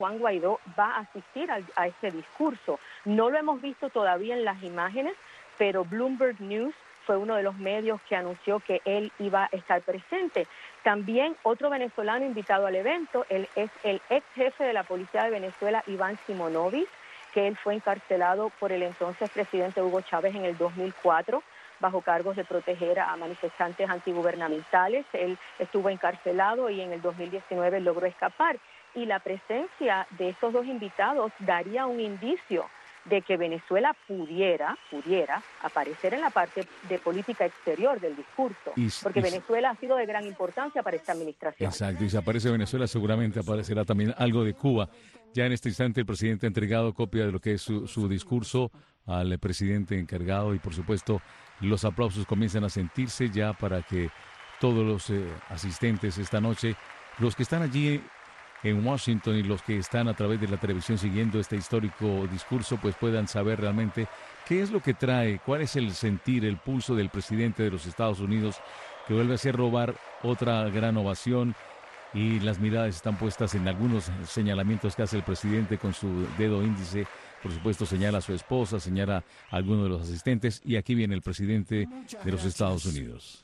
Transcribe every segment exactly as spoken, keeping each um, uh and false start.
Juan Guaidó va a asistir a, a este discurso. No lo hemos visto todavía en las imágenes, pero Bloomberg News fue uno de los medios que anunció que él iba a estar presente. También otro venezolano invitado al evento, él es el ex jefe de la Policía de Venezuela, Iván Simonovic, que él fue encarcelado por el entonces presidente Hugo Chávez en el dos mil cuatro, bajo cargos de proteger a manifestantes antigubernamentales. Él estuvo encarcelado y en el dos mil diecinueve logró escapar. Y la presencia de estos dos invitados daría un indicio de que Venezuela pudiera, pudiera aparecer en la parte de política exterior del discurso, y, porque y, Venezuela ha sido de gran importancia para esta administración. Exacto, y si aparece Venezuela seguramente aparecerá también algo de Cuba. Ya en este instante el presidente ha entregado copia de lo que es su, su discurso al presidente encargado y por supuesto los aplausos comienzan a sentirse ya para que todos los eh, asistentes esta noche, los que están allí en Washington y los que están a través de la televisión siguiendo este histórico discurso, pues puedan saber realmente qué es lo que trae, cuál es el sentir, el pulso del presidente de los Estados Unidos, que vuelve a hacer robar otra gran ovación y las miradas están puestas en algunos señalamientos que hace el presidente con su dedo índice. Por supuesto señala a su esposa, señala a alguno de los asistentes y aquí viene el presidente de los Estados Unidos.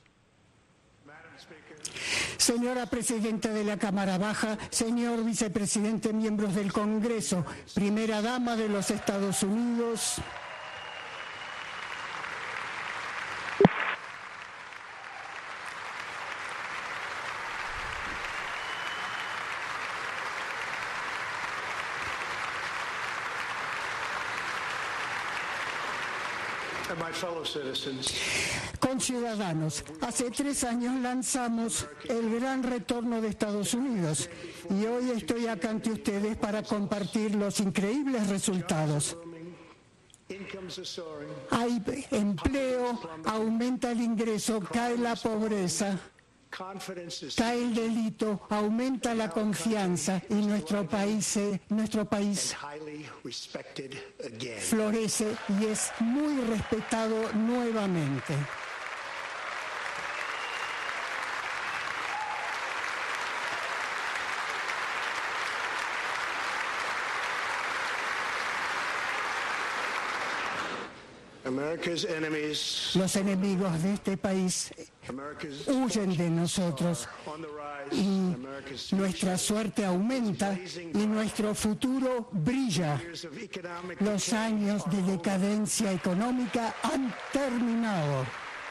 Señora Presidenta de la Cámara Baja, señor Vicepresidente, miembros del Congreso, Primera Dama de los Estados Unidos. Conciudadanos, hace tres años lanzamos el gran retorno de Estados Unidos y hoy estoy acá ante ustedes para compartir los increíbles resultados. Hay empleo, aumenta el ingreso, cae la pobreza, cae el delito, aumenta la confianza y nuestro país, eh, nuestro país florece y es muy respetado nuevamente. Los enemigos de este país huyen de nosotros y nuestra suerte aumenta y nuestro futuro brilla. Los años de decadencia económica han terminado.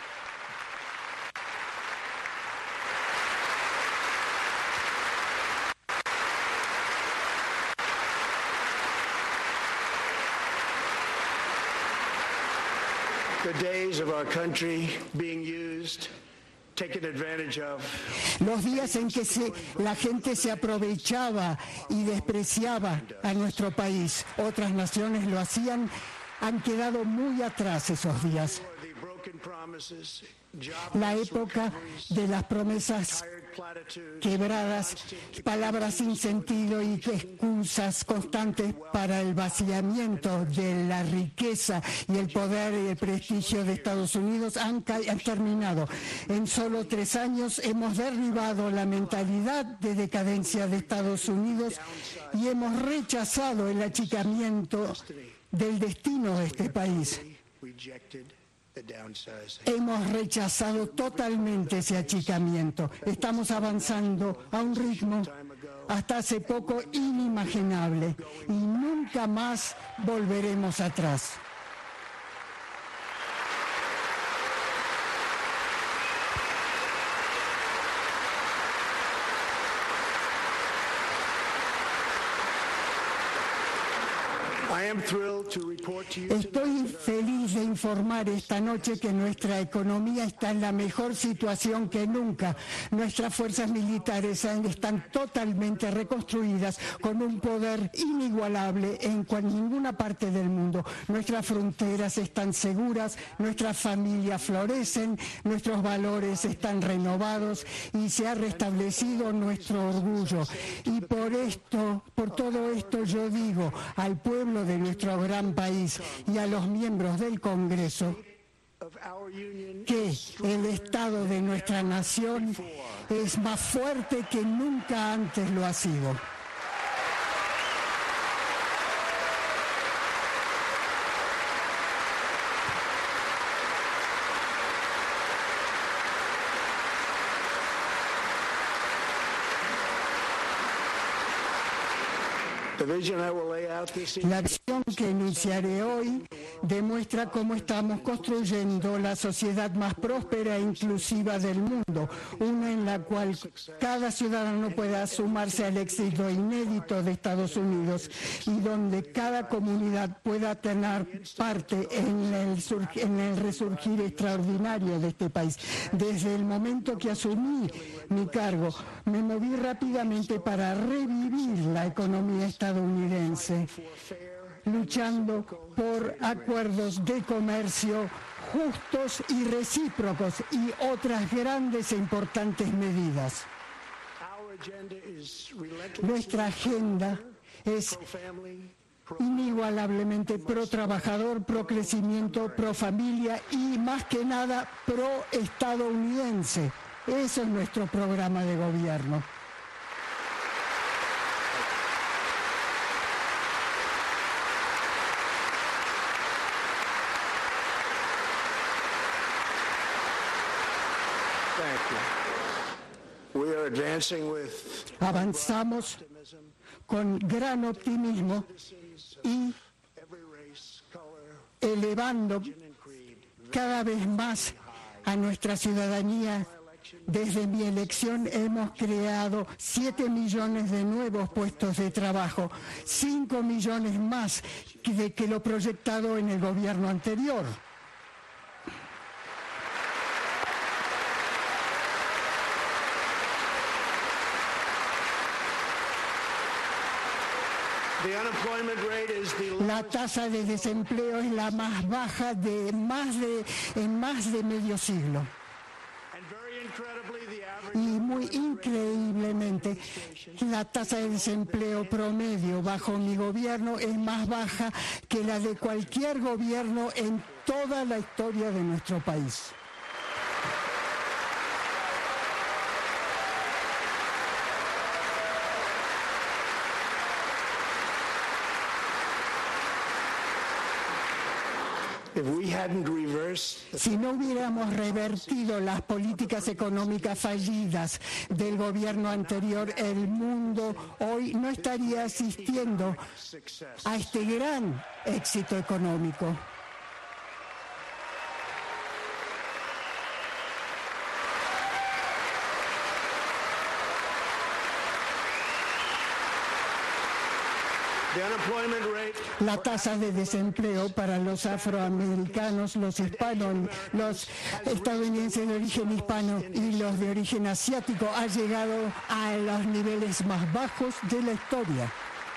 Los días en que se, la gente se aprovechaba y despreciaba a nuestro país, otras naciones lo hacían, han quedado muy atrás esos días. La época de las promesas quebradas, palabras sin sentido y excusas constantes para el vaciamiento de la riqueza y el poder y el prestigio de Estados Unidos han, han terminado. En solo tres años hemos derribado la mentalidad de decadencia de Estados Unidos y hemos rechazado el achicamiento del destino de este país. Hemos rechazado totalmente ese achicamiento. Estamos avanzando a un ritmo hasta hace poco inimaginable y nunca más volveremos atrás. Estoy feliz de informar esta noche que nuestra economía está en la mejor situación que nunca. Nuestras fuerzas militares están totalmente reconstruidas con un poder inigualable en ninguna parte del mundo. Nuestras fronteras están seguras, nuestras familias florecen, nuestros valores están renovados y se ha restablecido nuestro orgullo. Y por esto, por todo esto yo digo al pueblo de nuestro gran país y a los miembros del Congreso que el Estado de nuestra nación es más fuerte que nunca antes lo ha sido. La visión que iniciaré hoy demuestra cómo estamos construyendo la sociedad más próspera e inclusiva del mundo, una en la cual cada ciudadano pueda sumarse al éxito inédito de Estados Unidos y donde cada comunidad pueda tener parte en el, en el resurgir extraordinario de este país. Desde el momento que asumí mi cargo, me moví rápidamente para revivir la economía estadounidense, luchando por acuerdos de comercio justos y recíprocos y otras grandes e importantes medidas. Nuestra agenda es inigualablemente pro trabajador, pro crecimiento, pro familia y más que nada pro estadounidense. Eso es nuestro programa de gobierno. Avanzamos con gran optimismo y elevando cada vez más a nuestra ciudadanía. Desde mi elección hemos creado siete millones de nuevos puestos de trabajo, cinco millones más que, que lo proyectado en el gobierno anterior. La tasa de desempleo es la más baja de más de en más de medio siglo. Y muy increíblemente, la tasa de desempleo promedio bajo mi gobierno es más baja que la de cualquier gobierno en toda la historia de nuestro país. Si no hubiéramos revertido las políticas económicas fallidas del gobierno anterior, el mundo hoy no estaría asistiendo a este gran éxito económico. La tasa de desempleo para los afroamericanos, los hispanos, los estadounidenses de origen hispano y los de origen asiático ha llegado a los niveles más bajos de la historia.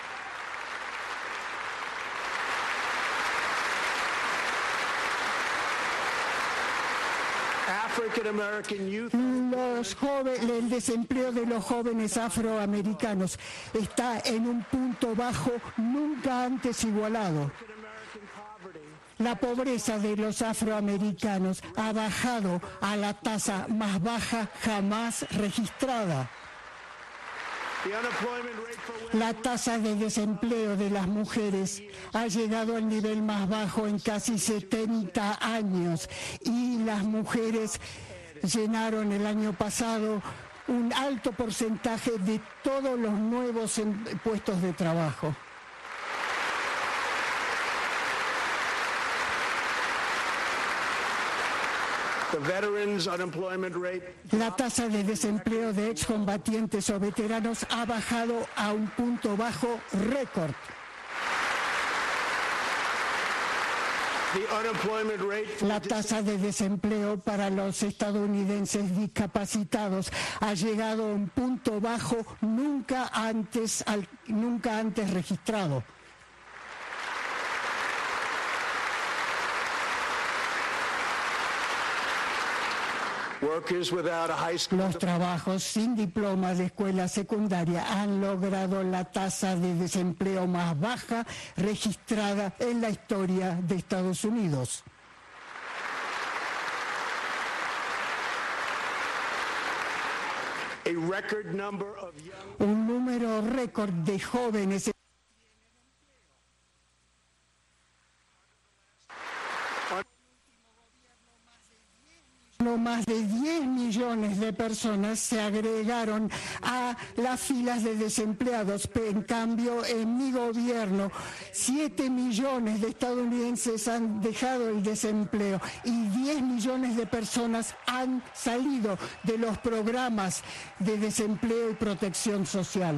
Los jóvenes, el desempleo de los jóvenes afroamericanos está en un punto bajo nunca antes igualado. La pobreza de los afroamericanos ha bajado a la tasa más baja jamás registrada. La tasa de desempleo de las mujeres ha llegado al nivel más bajo en casi setenta años y las mujeres llenaron el año pasado un alto porcentaje de todos los nuevos puestos de trabajo. La tasa de desempleo de excombatientes o veteranos ha bajado a un punto bajo récord. La tasa de desempleo para los estadounidenses discapacitados ha llegado a un punto bajo nunca antes, al, nunca antes registrado. Los trabajos sin diploma de escuela secundaria han logrado la tasa de desempleo más baja registrada en la historia de Estados Unidos. Un número récord de jóvenes más de diez millones de personas se agregaron a las filas de desempleados. En cambio, en mi gobierno, siete millones de estadounidenses han dejado el desempleo y diez millones de personas han salido de los programas de desempleo y protección social.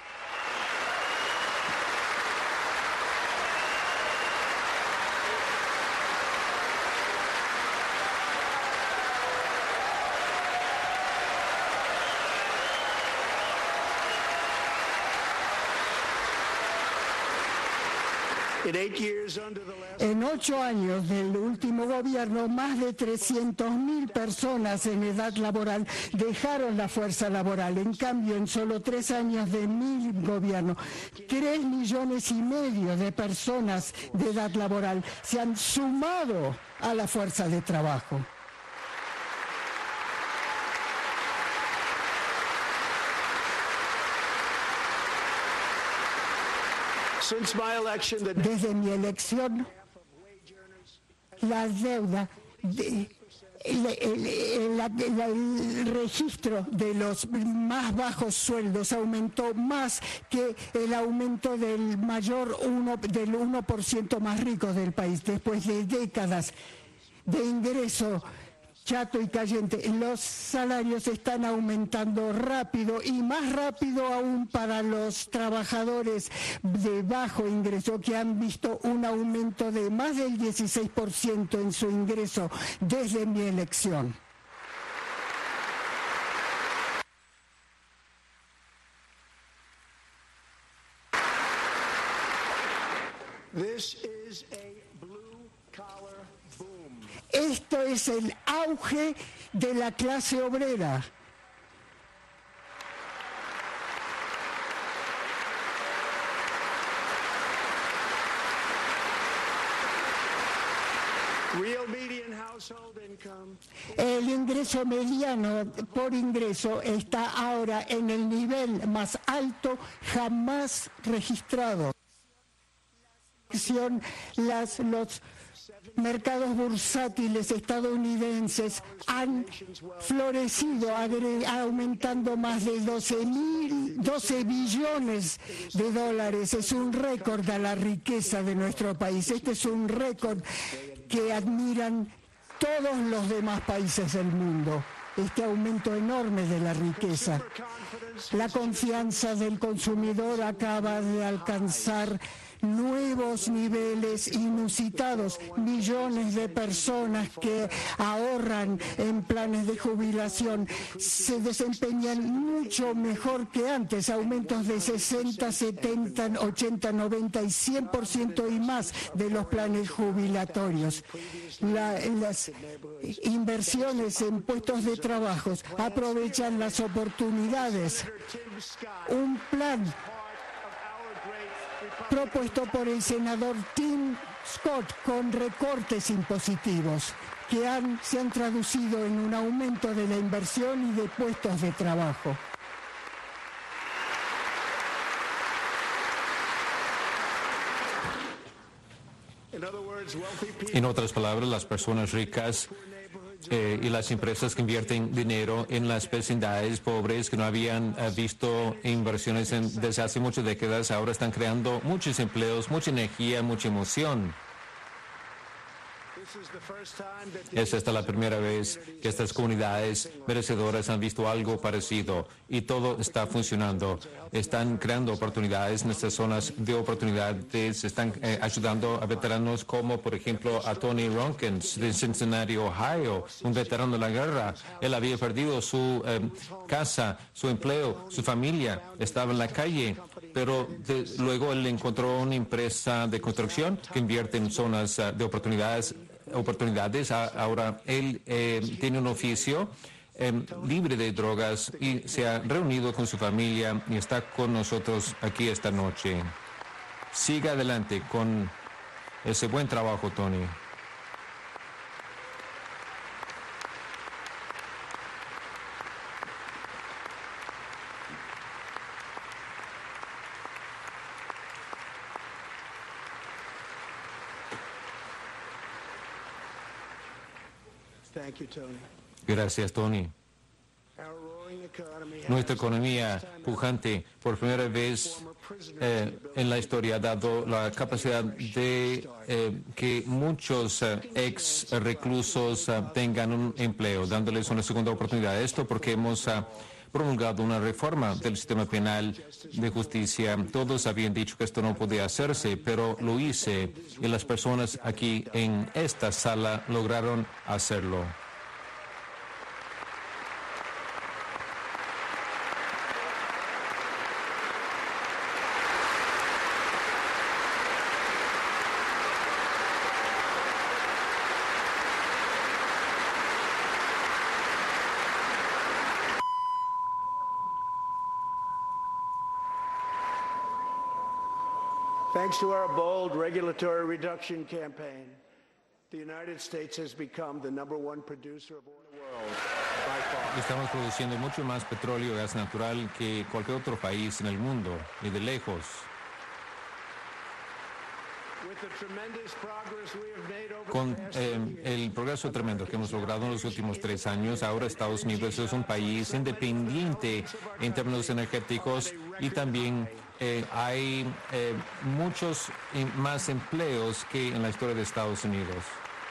En ocho años del último gobierno, más de trescientas mil personas en edad laboral dejaron la fuerza laboral. En cambio, en solo tres años de mi gobierno, tres millones y medio de personas de edad laboral se han sumado a la fuerza de trabajo. Desde mi elección, la deuda, de, el, el, el, el, el registro de los más bajos sueldos aumentó más que el aumento del mayor uno, del uno por ciento más rico del país. Después de décadas de ingreso chato y cayente, los salarios están aumentando rápido y más rápido aún para los trabajadores de bajo ingreso, que han visto un aumento de más del dieciséis por ciento en su ingreso desde mi elección. This is a blue-collar boom. Esto es el auge de la clase obrera. Real median household income. El ingreso mediano por ingreso está ahora en el nivel más alto jamás registrado. Las, los mercados bursátiles estadounidenses han florecido, aumentando más de doce mil, doce billones de dólares. Es un récord a la riqueza de nuestro país. Este es un récord que admiran todos los demás países del mundo. Este aumento enorme de la riqueza. La confianza del consumidor acaba de alcanzar nuevos niveles inusitados. Millones de personas que ahorran en planes de jubilación se desempeñan mucho mejor que antes. Aumentos de sesenta, setenta, ochenta, noventa y cien por ciento y más de los planes jubilatorios. La, las inversiones en puestos de trabajo aprovechan las oportunidades. Un plan propuesto por el senador Tim Scott con recortes impositivos que han, se han traducido en un aumento de la inversión y de puestos de trabajo. En otras palabras, las personas ricas Eh, y las empresas que invierten dinero en las vecindades pobres que no habían eh, visto inversiones en, desde hace muchas décadas, ahora están creando muchos empleos, mucha energía, mucha emoción. Es esta la primera vez que estas comunidades merecedoras han visto algo parecido y todo está funcionando. Están creando oportunidades en estas zonas de oportunidades, están eh, ayudando a veteranos como, por ejemplo, a Tony Ronkins de Cincinnati, Ohio, un veterano de la guerra. Él había perdido su eh, casa, su empleo, su familia, estaba en la calle, pero de, luego él encontró una empresa de construcción que invierte en zonas uh, de oportunidades oportunidades. Ahora él eh, tiene un oficio eh, libre de drogas y se ha reunido con su familia y está con nosotros aquí esta noche. Siga adelante con ese buen trabajo, Tony. Thank you, Tony. Gracias, Tony. Nuestra economía pujante, por primera vez eh, en la historia, ha dado la capacidad de eh, que muchos eh, ex reclusos eh, tengan un empleo, dándoles una segunda oportunidad. Esto porque hemos eh, promulgado una reforma del sistema penal de justicia. Todos habían dicho que esto no podía hacerse, pero lo hice y las personas aquí en esta sala lograron hacerlo. Thanks to our bold regulatory reduction campaign, the United States has become the number one producer of oil in the world by far. Estamos produciendo mucho más petróleo y gas natural que cualquier otro país en el mundo, y de lejos. Con eh, el progreso tremendo que hemos logrado en los últimos tres años, ahora Estados Unidos es un país independiente en términos energéticos y también eh, hay eh, muchos más empleos que en la historia de Estados Unidos.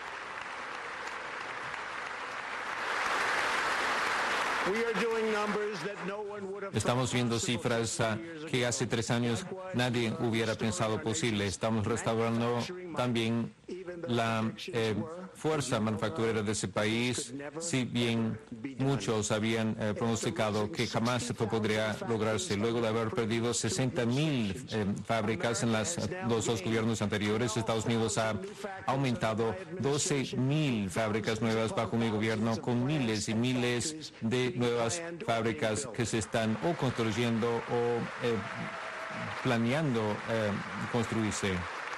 Estamos viendo cifras uh, que hace tres años nadie hubiera pensado posible. Estamos restaurando también la eh, fuerza manufacturera de ese país, si bien muchos habían eh, pronosticado que jamás esto podría lograrse. Luego de haber perdido sesenta mil eh, fábricas en las, los dos gobiernos anteriores, Estados Unidos ha aumentado doce mil fábricas nuevas bajo mi gobierno, con miles y miles de nuevas fábricas que se están o construyendo o eh, planeando eh, construirse.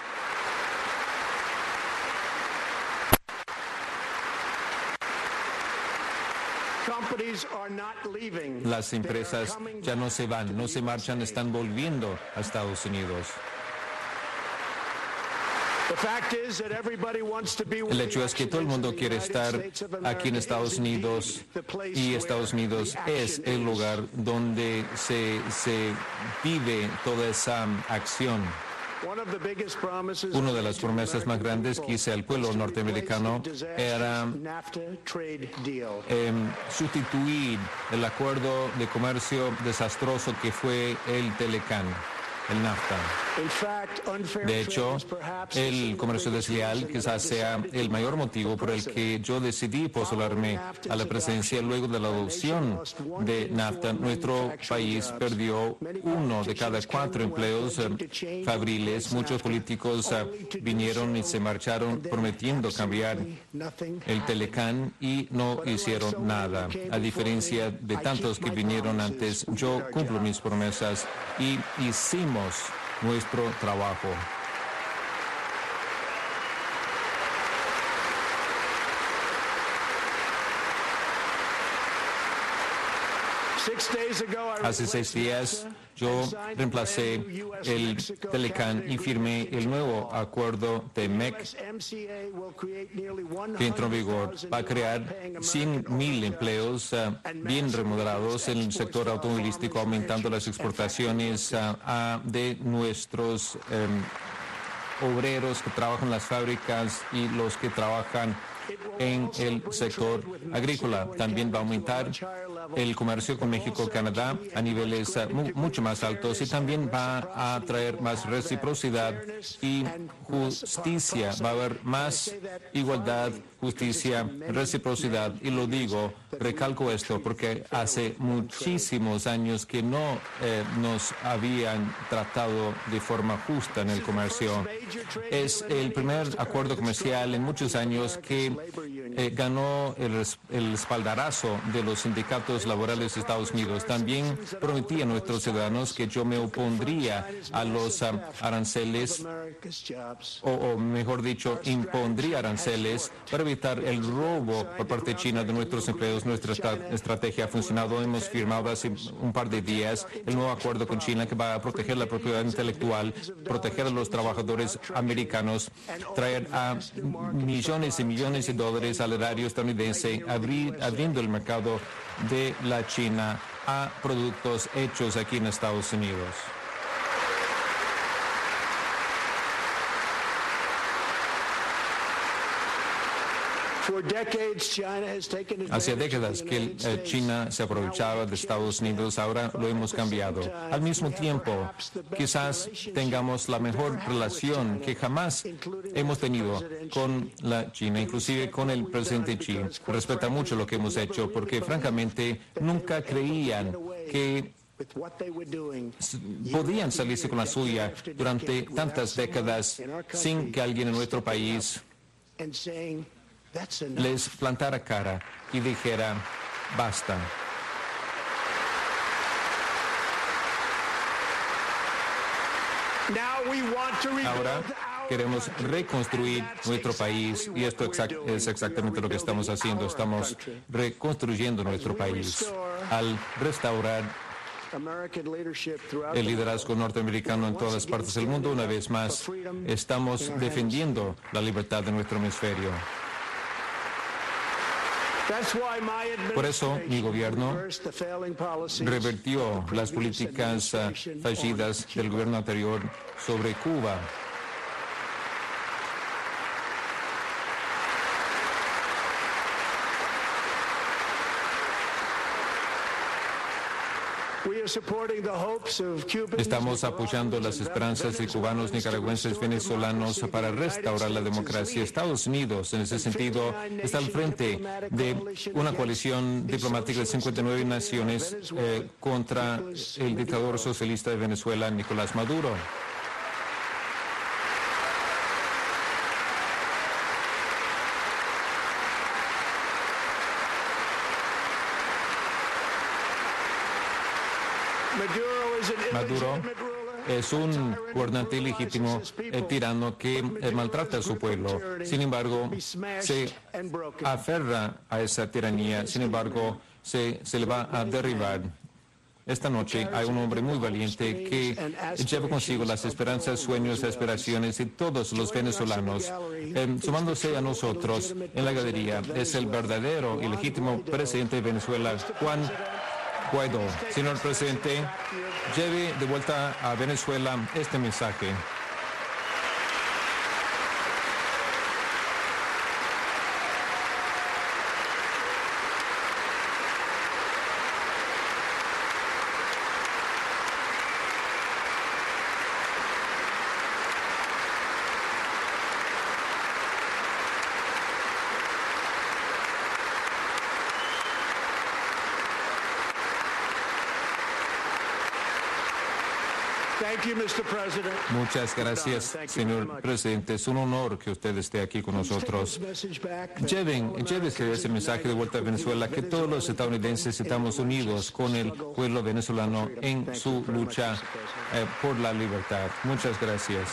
Las empresas ya no se van, no se marchan, están volviendo a Estados Unidos. El hecho es que todo el mundo quiere estar aquí en Estados Unidos y Estados Unidos es el lugar donde se, se vive toda esa acción. Una de las promesas más grandes que hice al pueblo norteamericano era eh, sustituir el acuerdo de comercio desastroso que fue el Telecán, el NAFTA. De hecho, el comercio desleal quizás sea el mayor motivo por el que yo decidí postularme a la presidencia. Luego de la adopción de NAFTA, nuestro país perdió uno de cada cuatro empleos eh, fabriles. Muchos políticos eh, vinieron y se marcharon prometiendo cambiar el Telecán y no hicieron nada. A diferencia de tantos que vinieron antes, yo cumplo mis promesas y hicimos nuestro trabajo. Hace seis días yo reemplacé el Telecán y firmé el nuevo acuerdo de M E C que entró en vigor. Va a crear cien mil empleos uh, bien remunerados en el sector automovilístico, aumentando las exportaciones uh, uh, de nuestros um, obreros que trabajan en las fábricas y los que trabajan en el sector agrícola. También va a aumentar el comercio con México y Canadá a niveles uh, mu mucho más altos y también va a traer más reciprocidad y justicia. Va a haber más igualdad, justicia, reciprocidad. Y lo digo, recalco esto, porque hace muchísimos años que no eh, nos habían tratado de forma justa en el comercio. Es el primer acuerdo comercial en muchos años que eh, ganó el, el espaldarazo de los sindicatos laborales de Estados Unidos. También prometí a nuestros ciudadanos que yo me opondría a los um, aranceles, o, o mejor dicho, impondría aranceles para evitar el robo por parte de China de nuestros empleos. Nuestra estrategia ha funcionado. Hemos firmado hace un par de días el nuevo acuerdo con China que va a proteger la propiedad intelectual, proteger a los trabajadores americanos, traer a millones y millones billones de dólares al erario estadounidense, abri, abriendo el mercado de la China a productos hechos aquí en Estados Unidos. Hace décadas que eh, China se aprovechaba de Estados Unidos, ahora lo hemos cambiado. Al mismo tiempo, quizás tengamos la mejor relación que jamás hemos tenido con la China, inclusive con el presidente Xi. Respeta mucho lo que hemos hecho porque francamente nunca creían que podían salirse con la suya durante tantas décadas sin que alguien en nuestro país les plantara cara y dijera, basta. Ahora queremos reconstruir nuestro país y esto exact es exactamente lo que estamos haciendo. Estamos reconstruyendo nuestro país al restaurar el liderazgo norteamericano en todas partes del mundo. Una vez más, estamos defendiendo la libertad de nuestro hemisferio. Por eso mi gobierno revertió las políticas uh, fallidas del gobierno anterior sobre Cuba. Estamos apoyando las esperanzas de cubanos, nicaragüenses, venezolanos para restaurar la democracia. Estados Unidos, en ese sentido, está al frente de una coalición diplomática de cincuenta y nueve naciones eh, contra el dictador socialista de Venezuela, Nicolás Maduro. Maduro es un gobernante ilegítimo, eh, tirano que eh, maltrata a su pueblo. Sin embargo, se aferra a esa tiranía. Sin embargo, se, se le va a derribar. Esta noche hay un hombre muy valiente que lleva consigo las esperanzas, sueños, aspiraciones de todos los venezolanos. Eh, sumándose a nosotros en la galería es el verdadero y legítimo presidente de Venezuela, Juan Guaidó. Señor presidente, lleve de vuelta a Venezuela este mensaje. Muchas gracias, señor presidente. Es un honor que usted esté aquí con nosotros. Lleven, llévese ese mensaje de vuelta a Venezuela, que todos los estadounidenses estamos unidos con el pueblo venezolano en su lucha eh, por la libertad. Muchas gracias.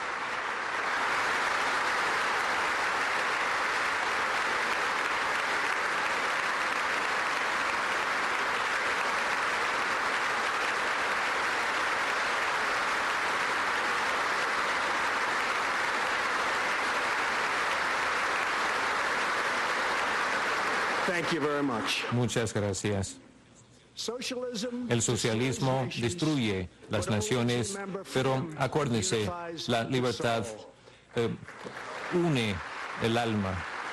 Muchas gracias. El socialismo destruye las naciones, pero acuérdense, la libertad eh, une el alma.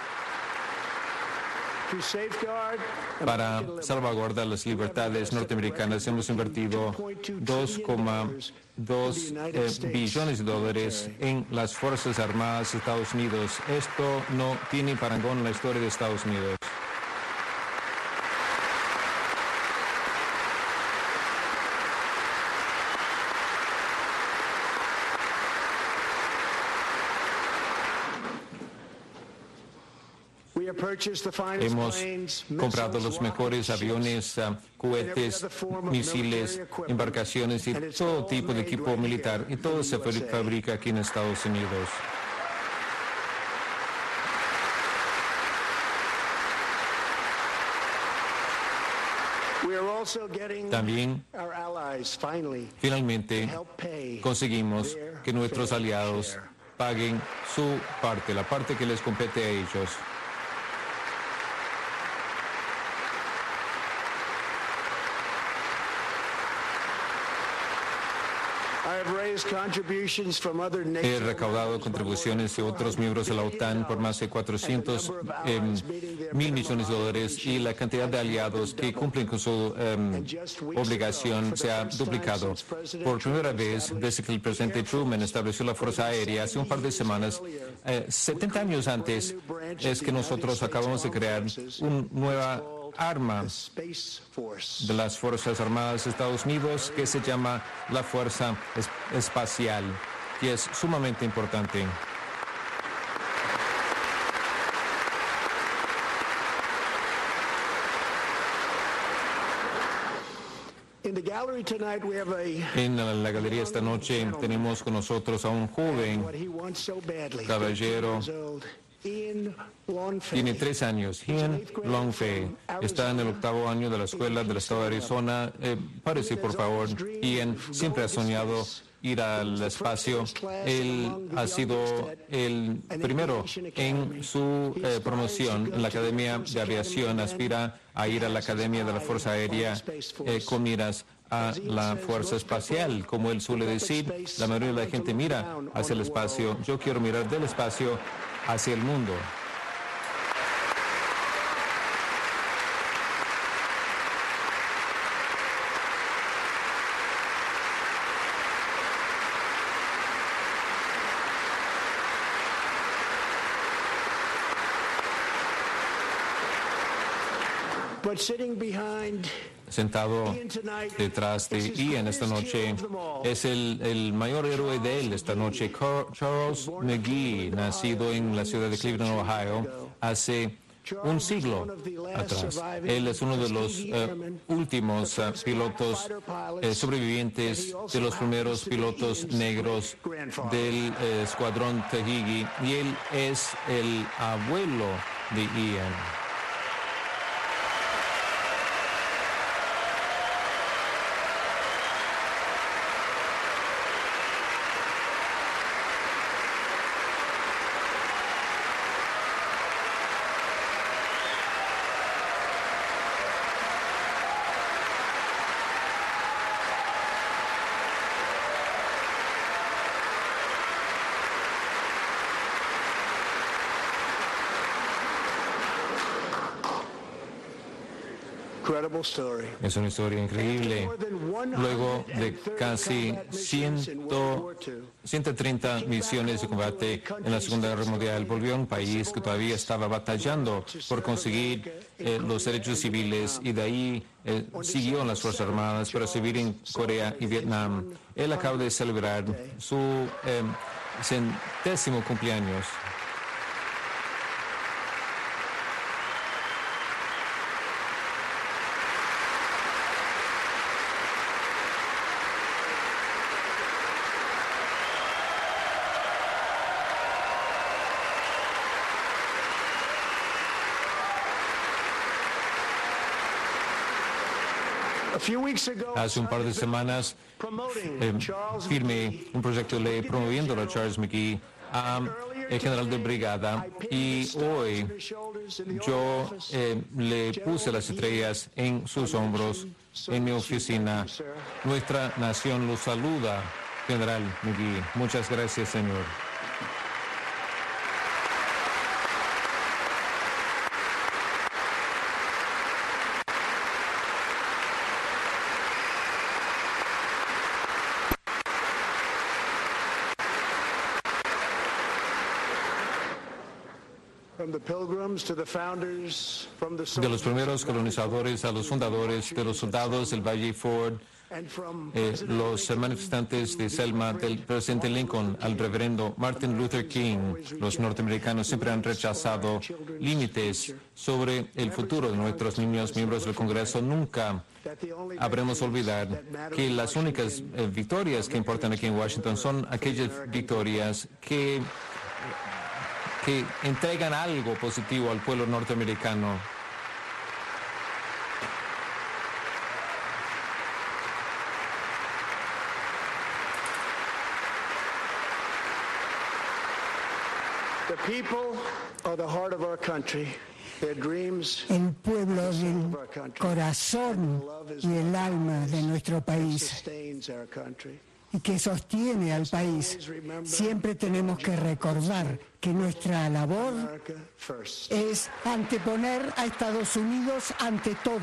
Para salvaguardar las libertades norteamericanas hemos invertido dos coma dos eh, billones de dólares en las Fuerzas Armadas de Estados Unidos. Esto no tiene parangón en la historia de Estados Unidos. Hemos comprado los mejores aviones, uh, cohetes, misiles, embarcaciones y todo tipo de equipo militar, y todo se fabrica aquí en Estados Unidos. También, finalmente, conseguimos que nuestros aliados paguen su parte, la parte que les compete a ellos. He recaudado contribuciones de otros miembros de la OTAN por más de cuatrocientos eh, mil millones de dólares y la cantidad de aliados que cumplen con su eh, obligación se ha duplicado. Por primera vez, desde que el presidente Truman estableció la Fuerza Aérea hace un par de semanas, eh, setenta años antes, es que nosotros acabamos de crear una nueva arma de las Fuerzas Armadas de Estados Unidos que se llama la Fuerza es- Espacial, que es sumamente importante. En la, la galería esta noche tenemos con nosotros a un joven caballero. Tiene tres años. Ian Longfei está en el octavo año de la escuela del estado de Arizona. Eh, párese, por favor. Ian siempre ha soñado ir al espacio. Él ha sido el primero en su eh, promoción en la Academia de Aviación. Aspira a ir a la Academia de la Fuerza Aérea eh, con miras a la fuerza espacial. Como él suele decir, la mayoría de la gente mira hacia el espacio. Yo quiero mirar del espacio hacia el mundo. Sentado detrás de Ian esta noche es el, el mayor héroe de él esta noche, Car- Charles McGee, nacido en la ciudad de Cleveland, Ohio, hace un siglo atrás. Él es uno de los eh, últimos uh, pilotos eh, sobrevivientes de los primeros pilotos negros del eh, escuadrón Tuskegee, y él es el abuelo de Ian. Es una historia increíble. Luego de casi ciento treinta misiones de combate en la Segunda Guerra Mundial, volvió a un país que todavía estaba batallando por conseguir eh, los derechos civiles, y de ahí eh, siguió en las Fuerzas Armadas para servir en Corea y Vietnam. Él acaba de celebrar su eh, centésimo cumpleaños. Hace un par de semanas eh, firmé un proyecto de ley promoviendo a Charles McGee a el general de brigada, y hoy yo eh, le puse las estrellas en sus hombros en mi oficina. Nuestra nación lo saluda, general McGee. Muchas gracias, señor. De los primeros colonizadores a los fundadores, de los soldados del Valle Ford, eh, los manifestantes de Selma, del presidente Lincoln al reverendo Martin Luther King, los norteamericanos siempre han rechazado límites sobre el futuro de nuestros niños. Miembros del Congreso, nunca habremos olvidar que las únicas eh, victorias que importan aquí en Washington son aquellas victorias que que entregan algo positivo al pueblo norteamericano. The people are the heart of our country. Their dreams, El pueblo del corazón y el alma de nuestro país. sustains our country. y que sostiene al país. Siempre tenemos que recordar que nuestra labor es anteponer a Estados Unidos ante todo.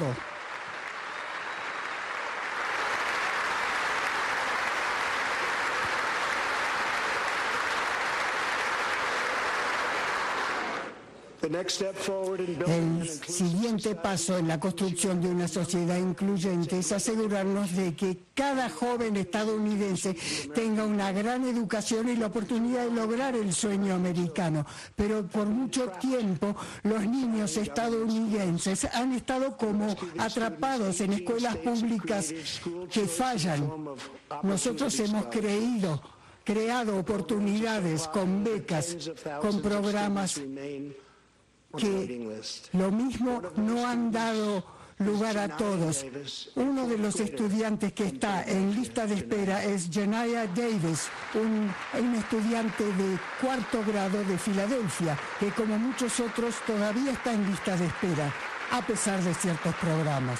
El siguiente paso en la construcción de una sociedad incluyente es asegurarnos de que cada joven estadounidense tenga una gran educación y la oportunidad de lograr el sueño americano. Pero por mucho tiempo los niños estadounidenses han estado como atrapados en escuelas públicas que fallan. Nosotros hemos creído, creado oportunidades con becas, con programas que lo mismo no han dado lugar a todos. Uno de los estudiantes que está en lista de espera es Janaya Davis, un, un estudiante de cuarto grado de Filadelfia, que como muchos otros todavía está en lista de espera, a pesar de ciertos programas.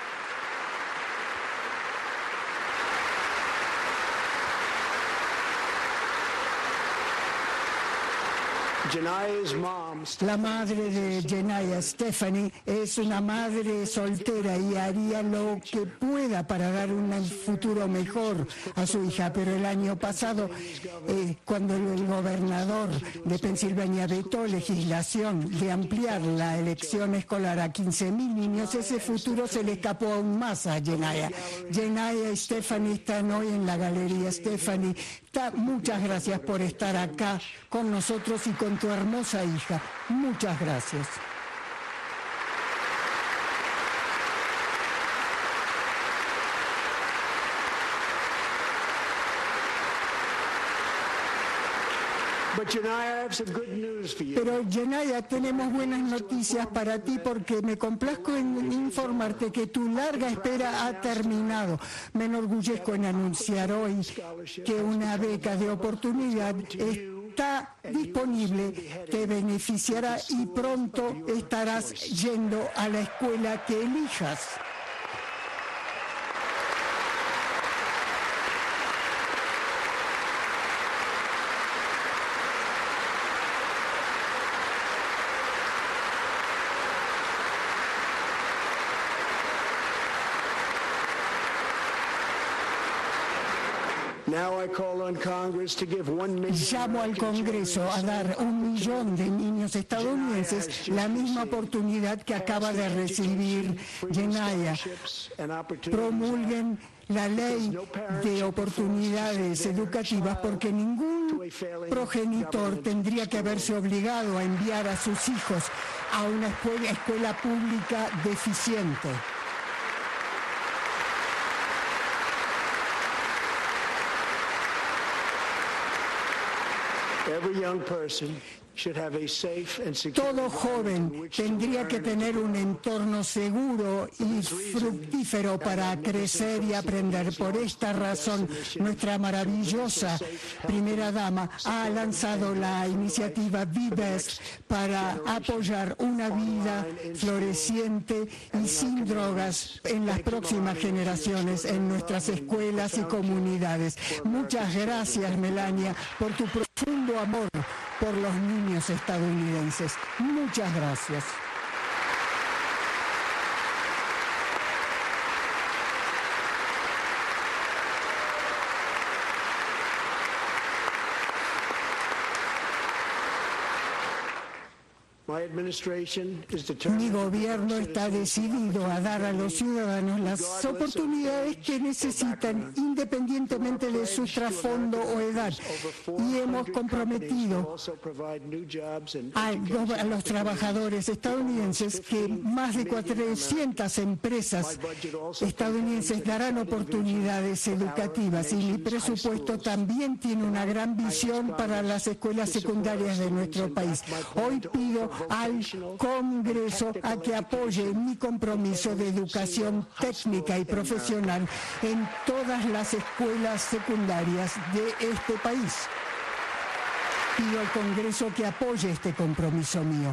La madre de Janaya, Stephanie, es una madre soltera y haría lo que pueda para dar un futuro mejor a su hija. Pero el año pasado, eh, cuando el gobernador de Pensilvania vetó legislación de ampliar la elección escolar a quince mil niños, ese futuro se le escapó aún más a Janaya. Janaya y Stephanie están hoy en la galería. Stephanie, ta, muchas gracias por estar acá con nosotros y con tu hermosa hija. Muchas gracias. Pero Janaya, tenemos buenas noticias para ti porque me complazco en informarte que tu larga espera ha terminado. Me enorgullezco en anunciar hoy que una beca de oportunidad está disponible, te beneficiará y pronto estarás yendo a la escuela que elijas. Llamo al Congreso a dar un millón de niños estadounidenses la misma oportunidad que acaba de recibir Janaya. Promulguen la ley de oportunidades educativas porque ningún progenitor tendría que haberse obligado a enviar a sus hijos a una escuela, escuela pública deficiente. Todo joven tendría que tener un entorno seguro y fructífero para crecer y aprender. Por esta razón, nuestra maravillosa primera dama ha lanzado la iniciativa Be Best para apoyar una vida floreciente y sin drogas en las próximas generaciones en nuestras escuelas y comunidades. Muchas gracias, Melania, por tu profundo amor por los niños estadounidenses. Muchas gracias. Mi gobierno está decidido a dar a los ciudadanos las oportunidades que necesitan independientemente de su trasfondo o edad. Y hemos comprometido a, a los trabajadores estadounidenses que más de cuatrocientas empresas estadounidenses darán oportunidades educativas. Y mi presupuesto también tiene una gran visión para las escuelas secundarias de nuestro país. Hoy pido al Congreso a que apoye mi compromiso de educación técnica y profesional en todas las escuelas secundarias de este país. Pido al Congreso que apoye este compromiso mío.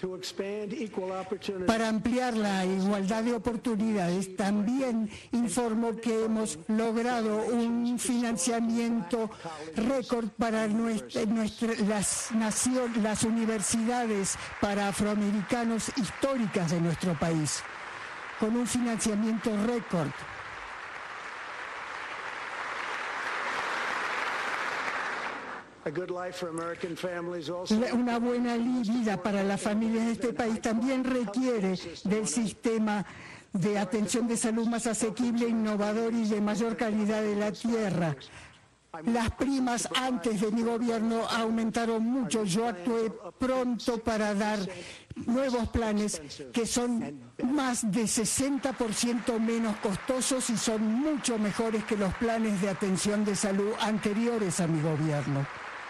Para ampliar la igualdad de oportunidades, también informo que hemos logrado un financiamiento récord para nuestra, nuestra, las, nación, las universidades para afroamericanos históricas de nuestro país, con un financiamiento récord. Una buena vida para las familias de este país también requiere del sistema de atención de salud más asequible, innovador y de mayor calidad de la tierra. Las primas antes de mi gobierno aumentaron mucho. Yo actué pronto para dar nuevos planes que son más de sesenta por ciento menos costosos y son mucho mejores que los planes de atención de salud anteriores a mi gobierno.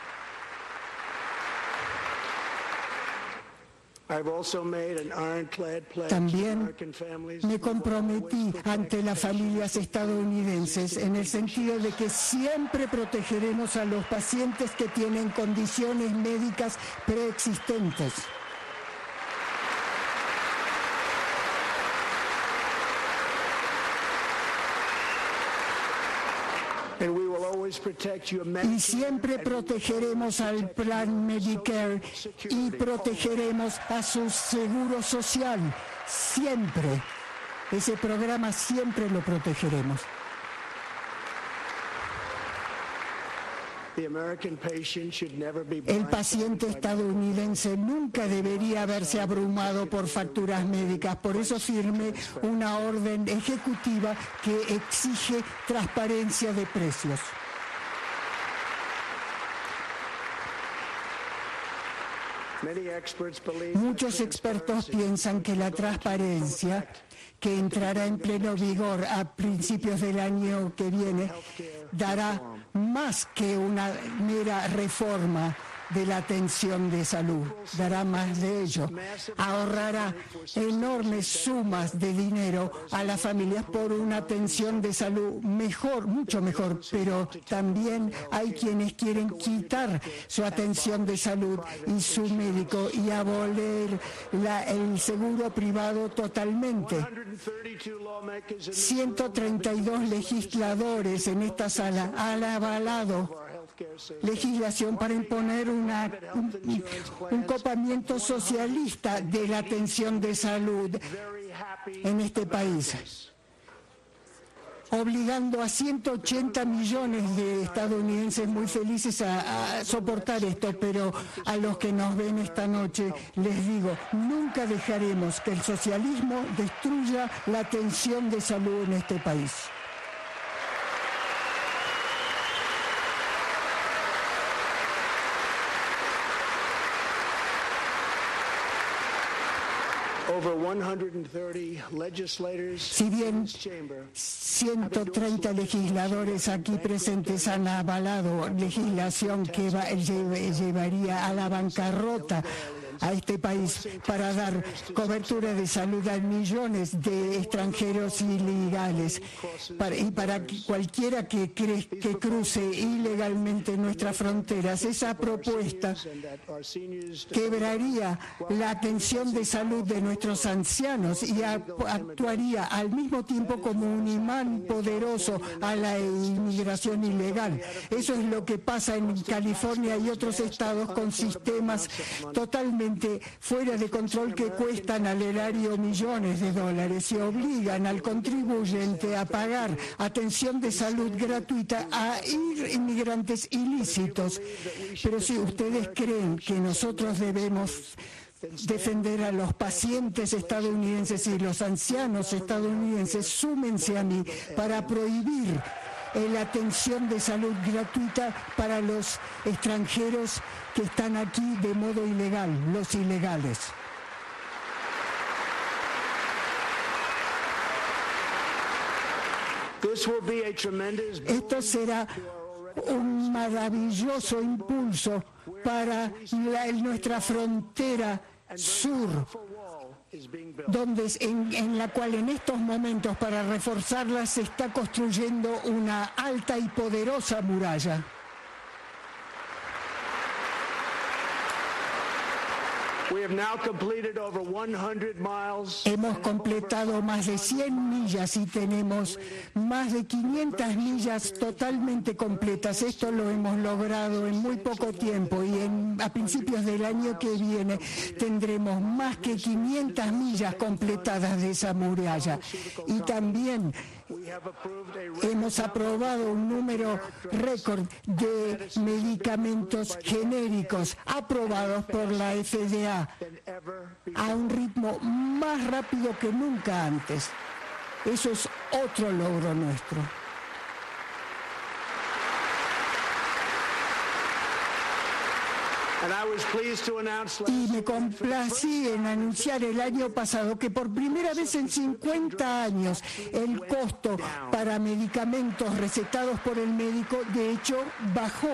También me comprometí ante las familias estadounidenses en el sentido de que siempre protegeremos a los pacientes que tienen condiciones médicas preexistentes. Y siempre protegeremos al plan Medicare y protegeremos a su seguro social. Siempre. Ese programa siempre lo protegeremos. El paciente estadounidense nunca debería verse abrumado por facturas médicas. Por eso firmé una orden ejecutiva que exige transparencia de precios. Muchos expertos piensan que la transparencia, que entrará en pleno vigor a principios del año que viene, dará más que una mera reforma de la atención de salud, dará más de ello, ahorrará enormes sumas de dinero a las familias por una atención de salud mejor, mucho mejor, pero también hay quienes quieren quitar su atención de salud y su médico y abolir la, el seguro privado totalmente. ciento treinta y dos legisladores en esta sala han avalado legislación para imponer una, un, un copamiento socialista de la atención de salud en este país, obligando a ciento ochenta millones de estadounidenses muy felices a, a soportar esto, pero a los que nos ven esta noche les digo, nunca dejaremos que el socialismo destruya la atención de salud en este país. Si bien ciento treinta legisladores aquí presentes han avalado legislación que va, llevaría a la bancarrota a este país para dar cobertura de salud a millones de extranjeros ilegales para, y para que cualquiera que, cre, que cruce ilegalmente nuestras fronteras. Esa propuesta quebraría la atención de salud de nuestros ancianos y a, actuaría al mismo tiempo como un imán poderoso a la inmigración ilegal. Eso es lo que pasa en California y otros estados con sistemas totalmente fuera de control que cuestan al erario millones de dólares y obligan al contribuyente a pagar atención de salud gratuita a inmigrantes ilícitos. Pero si ustedes creen que nosotros debemos defender a los pacientes estadounidenses y los ancianos estadounidenses, súmense a mí para prohibir la atención de salud gratuita para los extranjeros que están aquí de modo ilegal, los ilegales. Esto será un maravilloso impulso para la, nuestra frontera sur, donde en, en la cual en estos momentos, para reforzarla, se está construyendo una alta y poderosa muralla. Hemos completado más de cien millas y tenemos más de quinientas millas totalmente completas. Esto lo hemos logrado en muy poco tiempo y en, a principios del año que viene tendremos más que quinientas millas completadas de esa muralla. Y también hemos aprobado un número récord de medicamentos genéricos aprobados por la F D A a un ritmo más rápido que nunca antes. Eso es otro logro nuestro. Y me complací en anunciar el año pasado que por primera vez en cincuenta años el costo para medicamentos recetados por el médico, de hecho, bajó.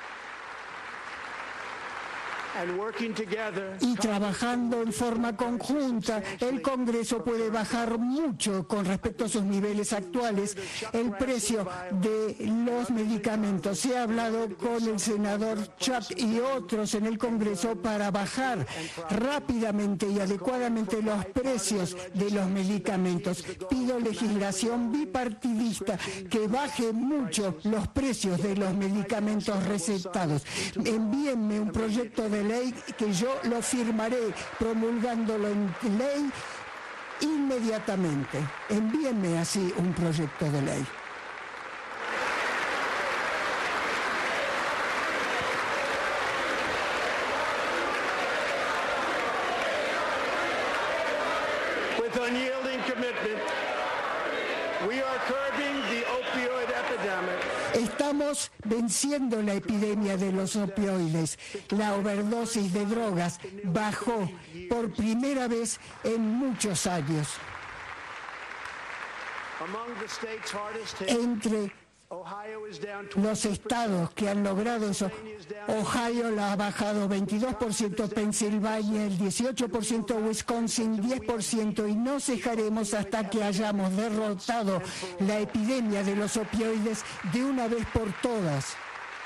Y trabajando en forma conjunta, el Congreso puede bajar mucho con respecto a sus niveles actuales el precio de los medicamentos. Se ha hablado con el senador Chuck y otros en el Congreso para bajar rápidamente y adecuadamente los precios de los medicamentos. Pido legislación bipartidista que baje mucho los precios de los medicamentos recetados. Envíenme un proyecto de ley que yo lo firmaré promulgándolo en ley inmediatamente. Envíenme así un proyecto de ley. With unyielding commitment, we are curbing the opioid epidemic. Estamos venciendo la epidemia de los opioides. La overdosis de drogas bajó por primera vez en muchos años. Entre los estados que han logrado eso, Ohio la ha bajado veintidós por ciento, Pensilvania el dieciocho por ciento, Wisconsin diez por ciento, y no cejaremos hasta que hayamos derrotado la epidemia de los opioides de una vez por todas.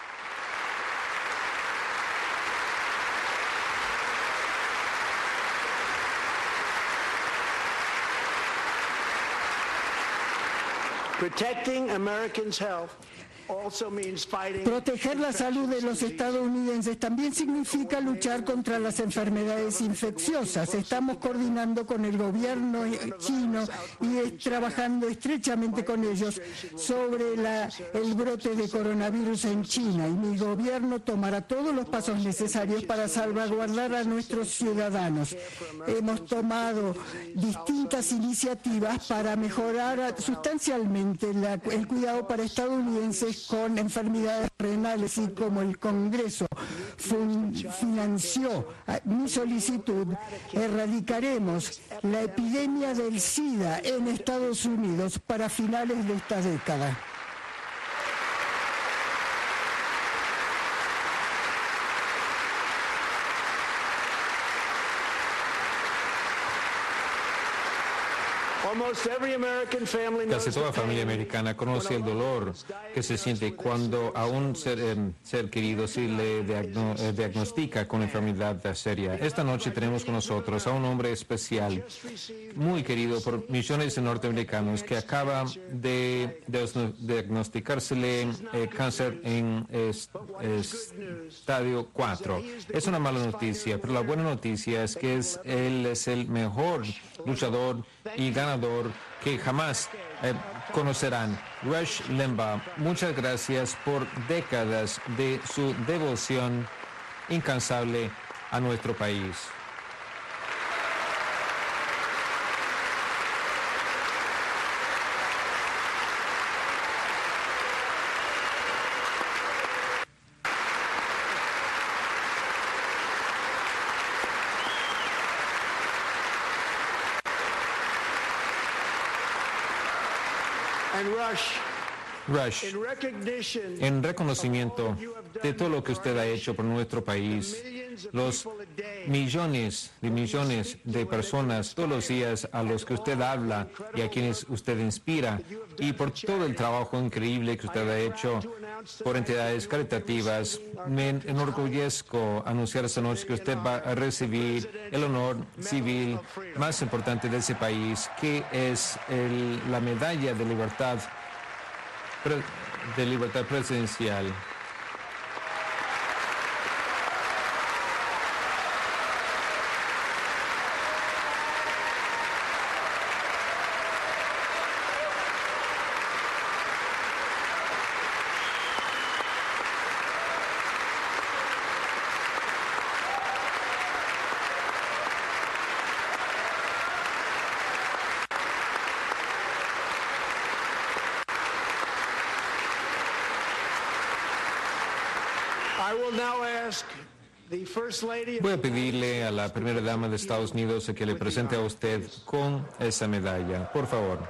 Protecting Americans' health Proteger la salud de los estadounidenses también significa luchar contra las enfermedades infecciosas. Estamos coordinando con el gobierno chino y trabajando estrechamente con ellos sobre la, el brote de coronavirus en China. Y mi gobierno tomará todos los pasos necesarios para salvaguardar a nuestros ciudadanos. Hemos tomado distintas iniciativas para mejorar sustancialmente la, el cuidado para estadounidenses con enfermedades renales, y como el Congreso fun, financió mi solicitud, erradicaremos la epidemia del SIDA en Estados Unidos para finales de esta década. Casi toda familia americana conoce el dolor que se siente cuando a un ser, eh, ser querido se le diagno, eh, diagnostica con enfermedad seria. Esta noche tenemos con nosotros a un hombre especial, muy querido por millones de norteamericanos, que acaba de, de diagnosticársele eh, cáncer en es, es, estadio cuatro. Es una mala noticia, pero la buena noticia es que es, él es el mejor luchador y ganador que jamás eh, conocerán. Rush Limbaugh, muchas gracias por décadas de su devoción incansable a nuestro país. Rush, en reconocimiento de todo lo que usted ha hecho por nuestro país los millones de millones de personas todos los días a los que usted habla y a quienes usted inspira, y por todo el trabajo increíble que usted ha hecho por entidades caritativas. Me enorgullezco anunciar esta noche que usted va a recibir el honor civil más importante de ese país, que es el, la medalla de libertad, de libertad presidencial. Voy a pedirle a la primera dama de Estados Unidos que le presente a usted con esa medalla, por favor.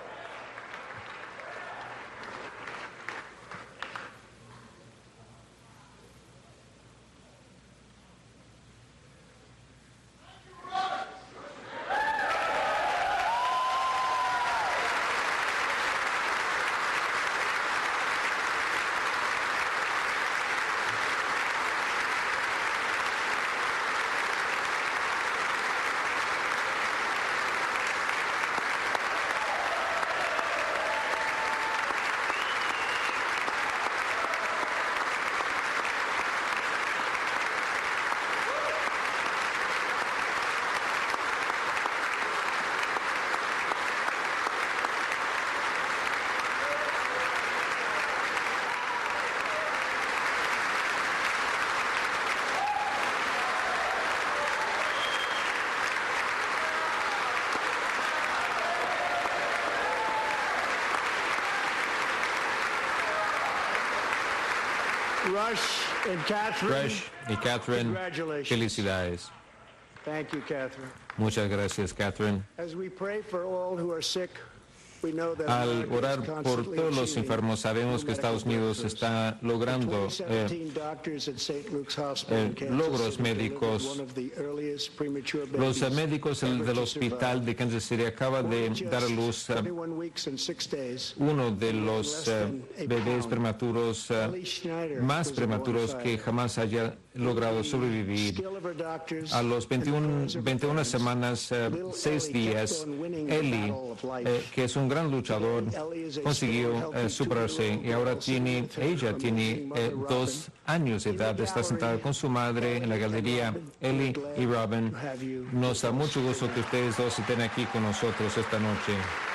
Rush and Catherine, Rush y Catherine, felicidades. Thank you, Catherine. Muchas gracias, Catherine. As we pray for all who are sick, Al orar por todos los enfermos, sabemos que Estados Unidos está logrando eh, eh, logros médicos. Los médicos del hospital de Kansas City acaba de dar a luz eh, uno de los eh, bebés prematuros eh, más prematuros que jamás haya logrado sobrevivir. A los veintiuna, veintiuna semanas, eh, seis días, Ellie, eh, que es un gran luchador, consiguió eh, superarse y ahora tiene, ella tiene eh, dos años de edad, está sentada con su madre en la galería. Ellie y Robin, nos da mucho gusto que ustedes dos estén aquí con nosotros esta noche.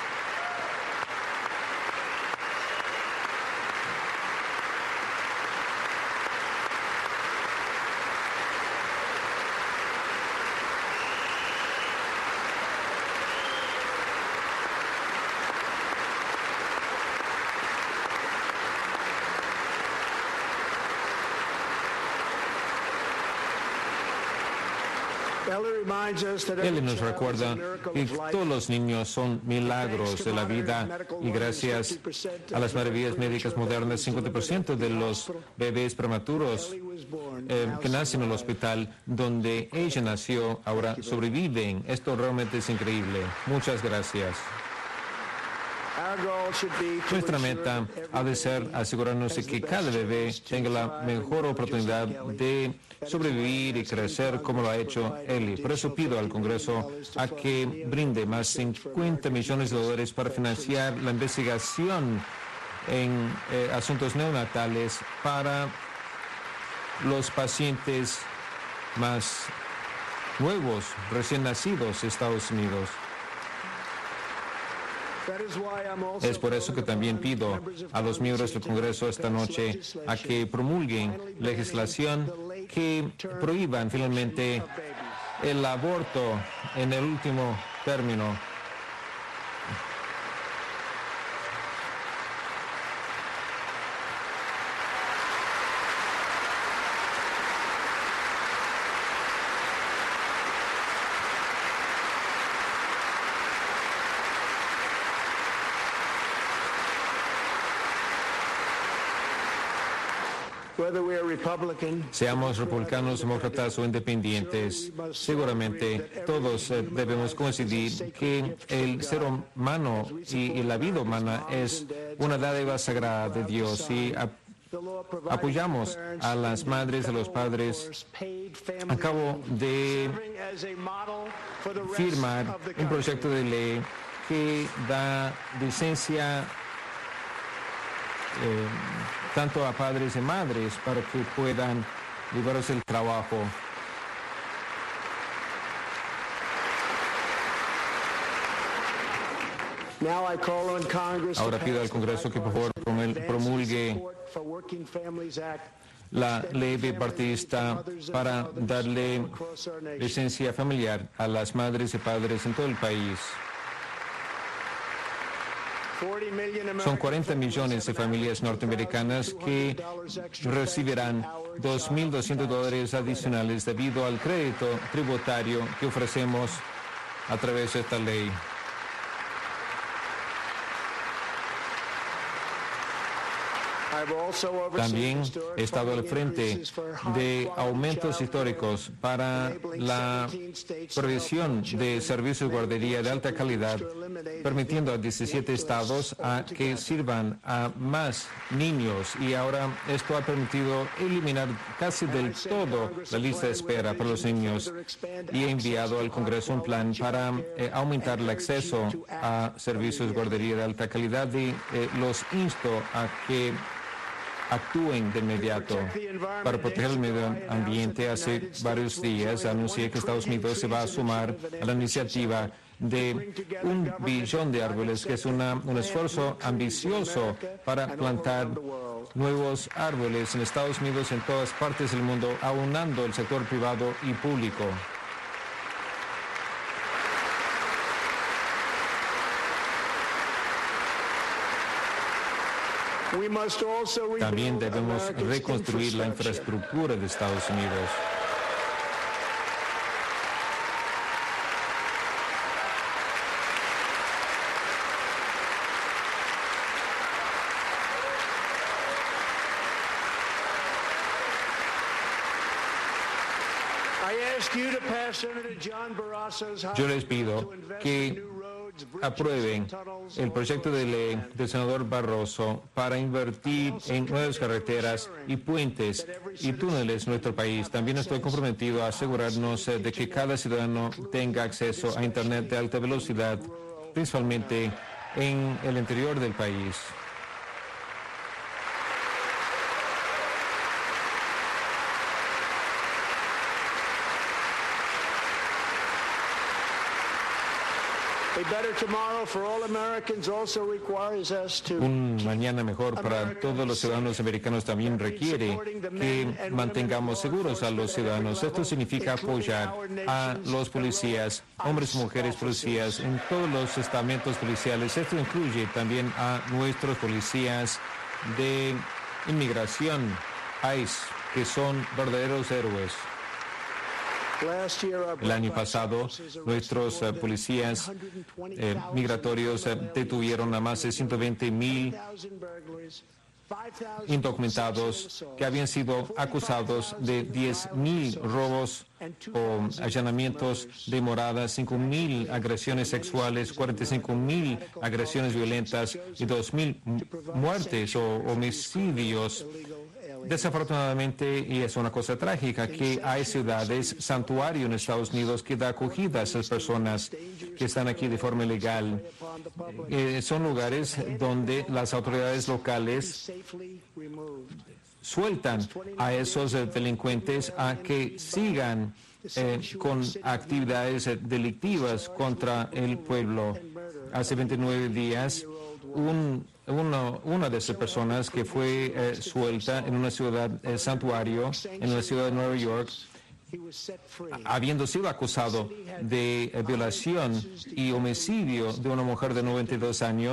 Él nos recuerda que todos los niños son milagros de la vida y gracias a las maravillas médicas modernas, cincuenta por ciento de los bebés prematuros eh, que nacen en el hospital donde ella nació ahora sobreviven. Esto realmente es increíble. Muchas gracias. Nuestra meta ha de ser asegurarnos de que cada bebé tenga la mejor oportunidad de sobrevivir y crecer como lo ha hecho Ellie. Por eso pido al Congreso a que brinde más cincuenta millones de dólares para financiar la investigación en eh, asuntos neonatales para los pacientes más nuevos, recién nacidos de Estados Unidos. Es por eso que también pido a los miembros del Congreso esta noche a que promulguen legislación que prohíban finalmente el aborto en el último término. Seamos republicanos, demócratas o independientes, seguramente todos eh, debemos coincidir que el ser humano y, y la vida humana es una dádiva sagrada de Dios y ap apoyamos a las madres, a los padres. Acabo de firmar un proyecto de ley que da licencia eh, tanto a padres y madres para que puedan llevarse el trabajo. Ahora pido al Congreso que por favor promulgue la ley bipartidista para darle licencia familiar a las madres y padres en todo el país. Son cuarenta millones de familias norteamericanas que recibirán dos mil doscientos dólares adicionales debido al crédito tributario que ofrecemos a través de esta ley. También he estado al frente de aumentos históricos para la provisión de servicios de guardería de alta calidad, permitiendo a diecisiete estados a que sirvan a más niños, y ahora esto ha permitido eliminar casi del todo la lista de espera para los niños, y he enviado al Congreso un plan para eh, aumentar el acceso a servicios de guardería de alta calidad y eh, los insto a que actúen de inmediato para proteger el medio ambiente. Hace varios días anuncié que Estados Unidos se va a sumar a la iniciativa de un billón de árboles, que es una, un esfuerzo ambicioso para plantar nuevos árboles en Estados Unidos y en todas partes del mundo, aunando el sector privado y público. También debemos reconstruir la infraestructura de Estados Unidos. Yo les pido que aprueben el proyecto de ley del senador Barroso para invertir en nuevas carreteras y puentes y túneles en nuestro país. También estoy comprometido a asegurarnos de que cada ciudadano tenga acceso a Internet de alta velocidad, principalmente en el interior del país. Un mañana mejor para todos los ciudadanos americanos también requiere que mantengamos seguros a los ciudadanos. Esto significa apoyar a los policías, hombres y mujeres policías, en todos los estamentos policiales. Esto incluye también a nuestros policías de inmigración, I C E, que son verdaderos héroes. El año pasado, nuestros uh, policías eh, migratorios eh, detuvieron a más de ciento veinte mil indocumentados que habían sido acusados de diez mil robos o allanamientos de moradas, cinco mil agresiones sexuales, cuarenta y cinco mil agresiones violentas y dos mil muertes o homicidios. Desafortunadamente, y es una cosa trágica, que hay ciudades santuario en Estados Unidos que da acogida a esas personas que están aquí de forma ilegal. Eh, son lugares donde las autoridades locales sueltan a esos eh, delincuentes a que sigan eh, con actividades eh, delictivas contra el pueblo. Hace veintinueve días, un Uno, una de esas personas que fue eh, suelta en una ciudad eh, santuario, en la ciudad de Nueva York, habiendo sido acusado de eh, violación y homicidio de una mujer de noventa y dos años,